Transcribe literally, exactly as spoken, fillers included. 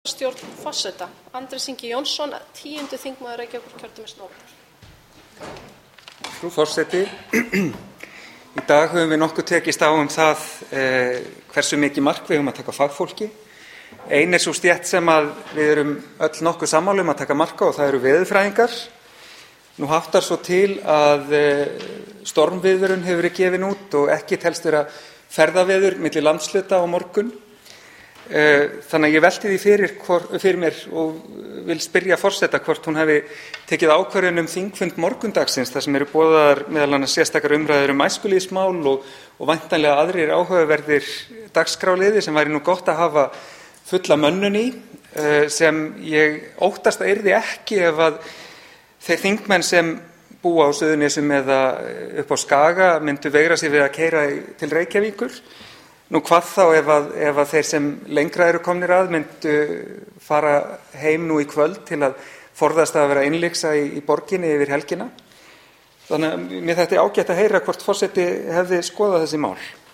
Stjórn forseta. Andrés Ingi Jónsson, tíundi þingmaður Reykjavíkurkjördæmis norður. Frú forseti, í dag höfum við nokkuð tekist á um það eh, hversu mikið mark við höfum að taka á fagfólki. Ein er sú stétt sem að við erum öll nokkuð sammála um að taka mark á og það eru veðurfræðingar. Nú háttar svo til að eh, stormviðvörun hefur verið gefin út og ekki telst vera ferðaveður milli landshluta á morgun. Þannig að ég velti því fyrir, fyrir mér og vil spyrja forseta hvort hún hefði tekið ákvörðun um þingfund morgundagsins þar sem eru boðaðar meðal annars sérstakar umræður um æskulýðsmál og, og væntanlega aðrir áhugaverðir dagskrárliðir sem væri nú gott að hafa fulla mönnun í, sem ég óttast að yrði ekki ef að þeir þingmenn sem búa á Suðurnesjum eða upp á Skaga myndu veigra sig við að keyra til Reykjavíkur. Nú hvað þá ef að, ef að þeir sem lengra eru komnir að myndu fara heim nú í kvöld til að forðast að vera innlyksa í, í borginni yfir helgina. Þannig að mér þetta er ágætt að heyra hvort forseti hefði skoðað þessi mál.